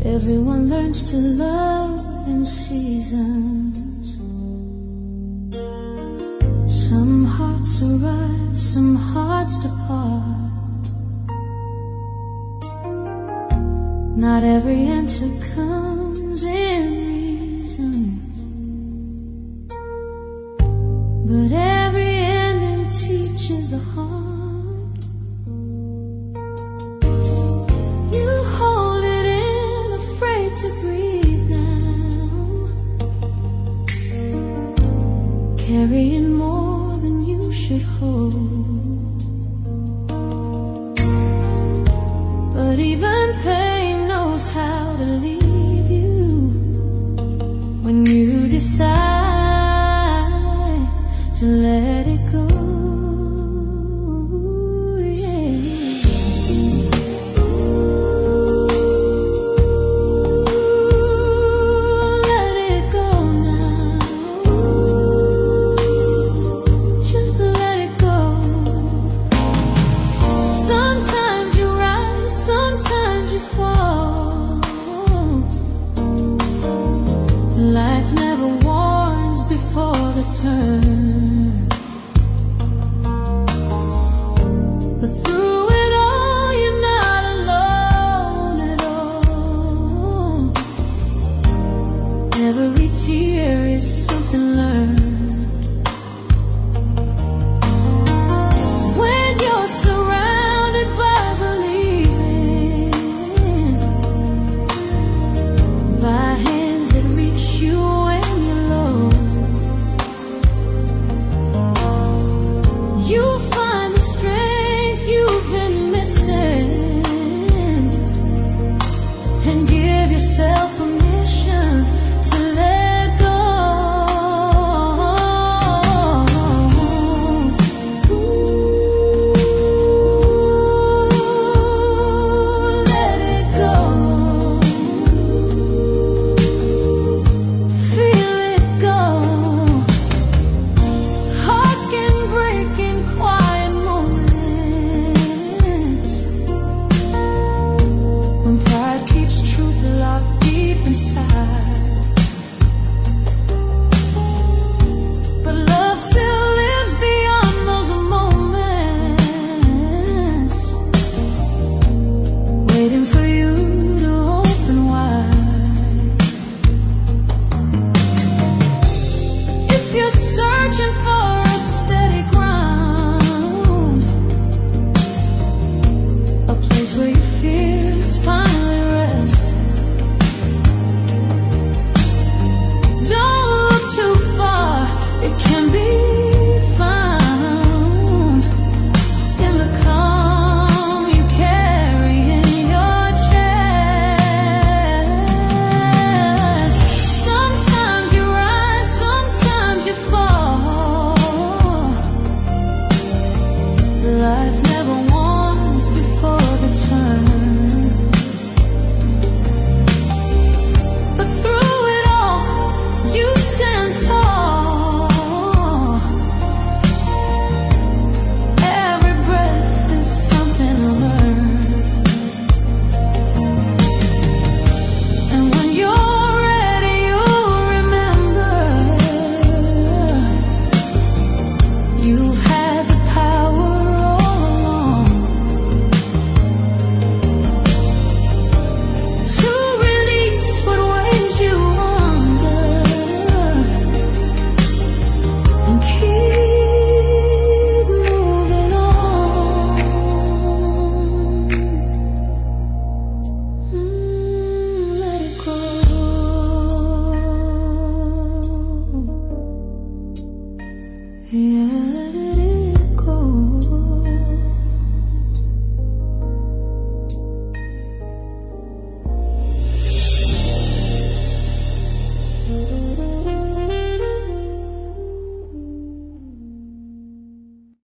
Everyone learns to love in seasons. Some hearts arrive, some hearts depart. Not every answer comes in reasons, but every ending teaches the heart. You hold it in, afraid to breathe now, carrying more than you should hold. But even pain knows how to leave you when you decide to let it go. Life never warns before the turn, but through it all you're not alone at all. Every tear is something learned. When you're surrounded by believing, by hands that reach you when you're low, you'll find the strength you've been missing, and give yourself permission to let go. Ooh, let it go. Feel it go. Hearts can break in quiet moments, when pride keeps truth locked deep inside.